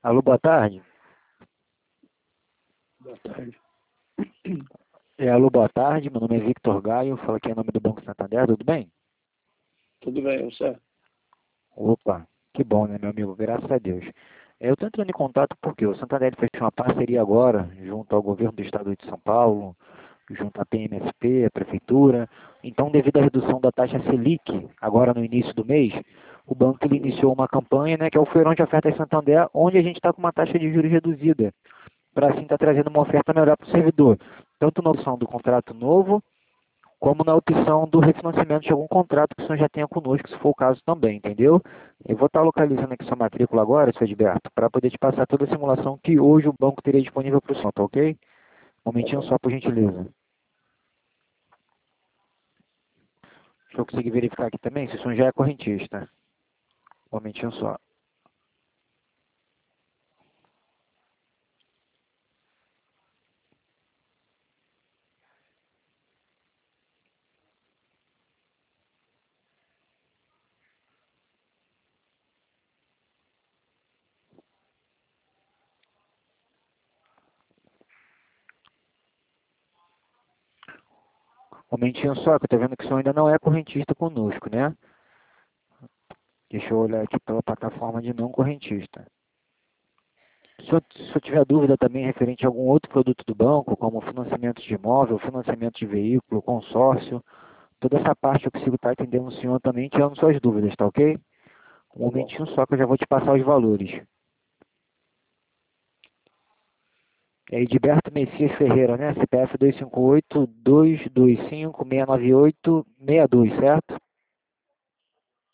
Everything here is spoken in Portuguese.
Alô, boa tarde. Boa tarde. Alô, boa tarde. Meu nome é Victor Gaio, falo aqui em nome do Banco Santander, tudo bem? Tudo bem, você? Opa, que bom, né, meu amigo? Graças a Deus. Eu estou entrando em contato porque o Santander fechou uma parceria agora, junto ao governo do estado de São Paulo, junto à PMSP, a Prefeitura. Então, devido à redução da taxa Selic, agora no início do mês, o banco ele iniciou uma campanha, né, que é o Feirão de Ofertas Santander, onde a gente está com uma taxa de juros reduzida, para assim estar trazendo uma oferta melhor para o servidor, tanto na opção do contrato novo, como na opção do refinanciamento de algum contrato que o senhor já tenha conosco, se for o caso também, entendeu? Eu vou estar localizando aqui sua matrícula agora, seu Edberto, para poder te passar toda a simulação que hoje o banco teria disponível para o senhor, tá ok? Um Tá momentinho bom. só, por gentileza. Deixa eu conseguir verificar aqui também se o senhor já é correntista. Um momentinho só. Um momentinho só, que eu estou vendo que o senhor ainda não é correntista conosco, né? Deixa eu olhar aqui pela plataforma de não correntista. Se eu tiver dúvida também referente a algum outro produto do banco, como financiamento de imóvel, financiamento de veículo, consórcio, toda essa parte eu consigo estar atendendo o senhor também, tirando suas dúvidas, tá ok? Um Tá bom. momentinho só que eu já vou te passar os valores. É Edberto Messias Ferreira, né? CPF 258-225-698-62, certo?